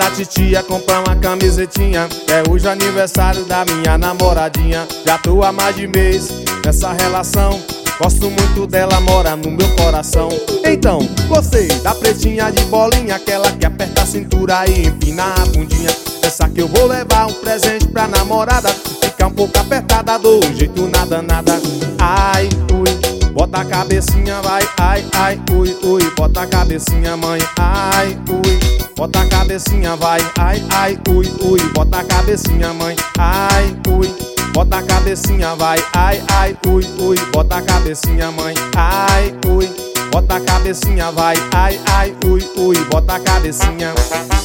da titia comprar uma camisetinha. É hoje aniversário da minha namoradinha. Já tô há mais de mês nessa relação. Gosto muito dela, mora no meu coração. Então, gostei da pretinha de bolinha, aquela que aperta a cintura e empina a bundinha. Essa que eu vou levar um presente pra namorada. Fica um pouco apertada, do jeito nada, nada. Ai, ui, bota a cabecinha, vai. Ai, ai, ui, ui, bota a cabecinha, mãe. Ai, ui, bota a cabecinha, vai. Ai, ai, ui, ui, bota a cabecinha, mãe. Ai, ui, bota a cabecinha, vai. Ai, ai, ui, ui, bota a cabecinha, mãe. Ai, ui, bota a cabecinha, vai. Ai, ai, ui, ui, bota a cabecinha.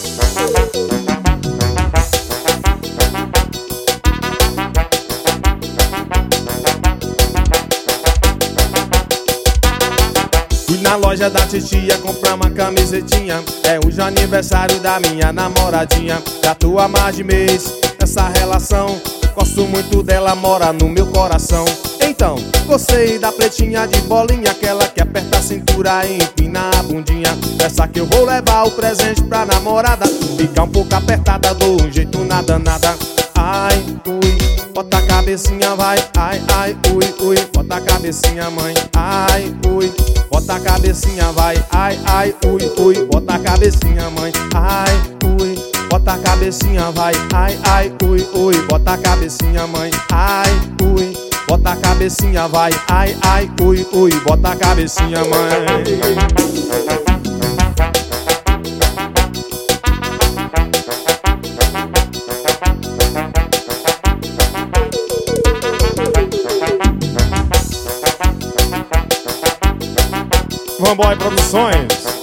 Fui na loja da titia comprar uma camisetinha. É hoje aniversário da minha namoradinha. Já tô há mais de mês nessa relação. Gosto muito dela, mora no meu coração. Então, gostei da pretinha de bolinha, aquela que aperta a cintura e empina a bundinha. Essa que eu vou levar o presente pra namorada. Fica um pouco apertada, do jeito nada, nada. Ai, ui, bota a cabecinha, vai. Ai, ai, ui, ui, bota a cabecinha, mãe. Ai, ui, bota a cabecinha, vai. Ai, ai, ui, ui, bota a cabecinha, mãe. Ai, ui, bota a cabecinha, vai. Ai, ai, ui, ui, bota a cabecinha, mãe. Ai, ui, bota a cabecinha, vai. Ai, ai, ui, ui, bota a cabecinha, mãe. Vamboy Produções.